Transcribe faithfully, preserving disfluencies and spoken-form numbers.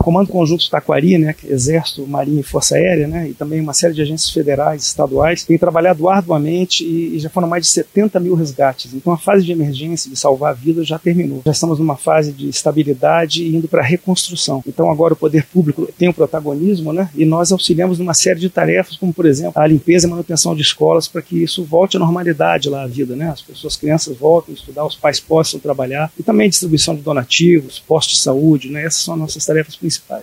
Comando Conjunto Taquari, né, que é Exército, Marinha e Força Aérea, né, e também uma série de agências federais, estaduais, tem trabalhado arduamente e, e já foram mais de setenta mil resgates. Então a fase de emergência, de salvar vidas, já terminou. Já estamos numa fase de estabilidade e indo para a reconstrução. Então agora o poder público tem o protagonismo, né, e nós auxiliamos numa série de tarefas, como por exemplo a limpeza e manutenção de escolas, para que isso volte à normalidade lá, a vida, né, as pessoas, as crianças voltem a estudar, os pais possam trabalhar, e também distribuição de donativos, postos de saúde, né, essas são as nossas tarefas principais.